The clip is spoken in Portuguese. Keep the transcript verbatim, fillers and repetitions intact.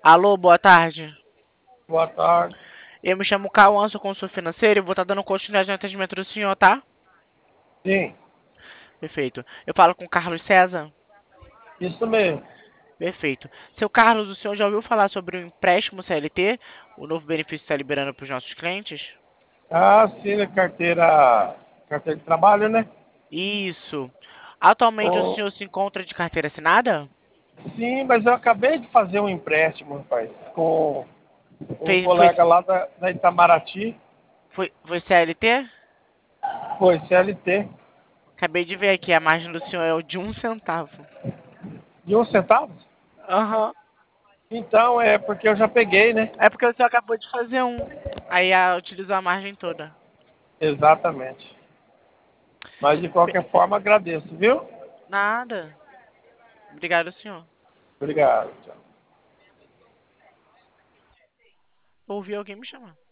Alô, boa tarde. Boa tarde. Eu me chamo Cauã, sou consultor financeiro e vou estar dando continuidade no atendimento do senhor, tá? Sim, Perfeito. Eu falo com o Carlos César? isso mesmo. Perfeito. Seu Carlos, o senhor já ouviu falar sobre o empréstimo C L T? O novo benefício que está liberando para os nossos clientes? Ah, sim, né, carteira, carteira de trabalho, né? Isso. Atualmente o Ô, senhor se encontra de carteira assinada? sim, mas eu acabei de fazer um empréstimo, rapaz, com um Foi, foi, colega lá da, da Itamaraty, foi, foi C L T? foi C L T, Acabei de ver aqui, a margem do senhor é o de um centavo. de um centavo. Aham. Então, é porque eu já peguei, né? É porque o senhor acabou de fazer um. Aí a, utilizou a margem toda. Exatamente. Mas de Pe- qualquer forma, agradeço, viu? Nada. Obrigado, senhor. Obrigado. Tchau. Ouvi alguém me chamar.